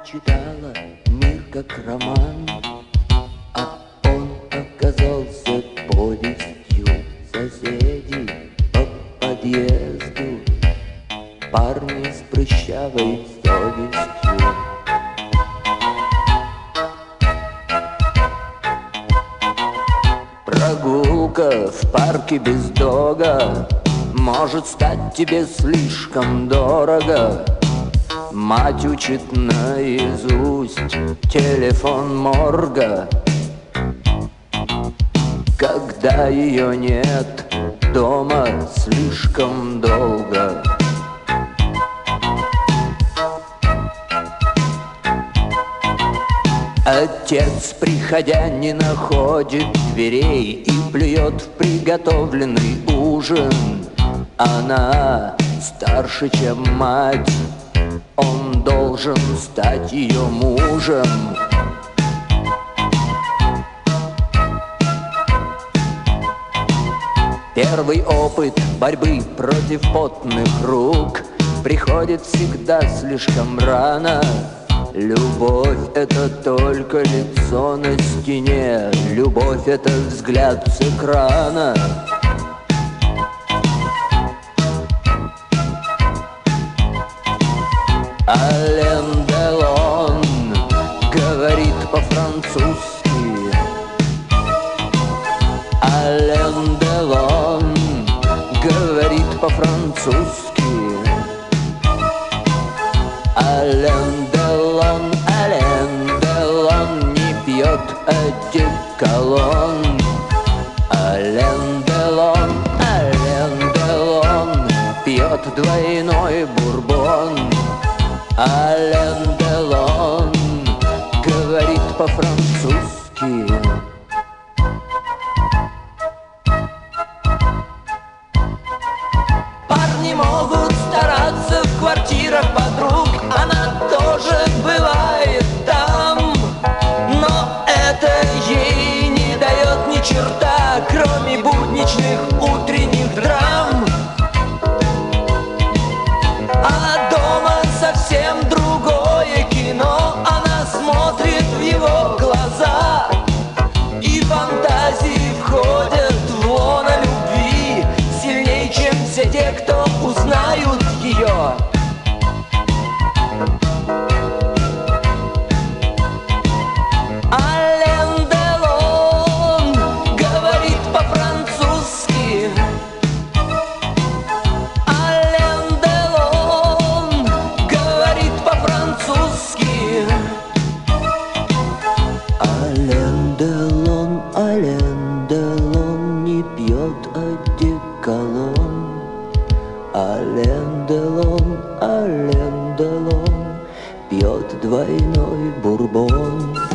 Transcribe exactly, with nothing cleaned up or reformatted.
читала мир как роман, а он оказался повестью соседей по подъезду, парни с прыщавой совестью. Прогулка в парке без дога может стать тебе слишком дорого. Мать учит наизусть телефон морга. Когда ее нет дома слишком долго. Отец, приходя, не находит дверей и плюет в приготовленный ужин. Она старше, чем мать, он должен стать ее мужем. Первый опыт борьбы против потных рук приходит всегда слишком рано. Любовь — это только лицо на стене, любовь — это взгляд с экрана. Ален Делон говорит по-французски. Ален Делон говорит по-французски. Ален Делон, Ален Делон не пьет одеколон. Ален Делон, Ален Делон пьет двойной бурбон. Ален Делон говорит по-французски. Парни могут стараться в квартирах подруг, она тоже бывает там, но это ей не дает ни черта, кроме будничных утренних драм. А дома совсем другое кино, она смотрит в его глаза, и фантазии входят в лоно любви сильнее, чем все те, кто узнают ее. Ален Делон говорит по-французски. Ален Делон говорит по-французски. Ален Делон, Ален Делон не пьет одеколон. Ален Делон, Ален Делон пьет двойной бурбон.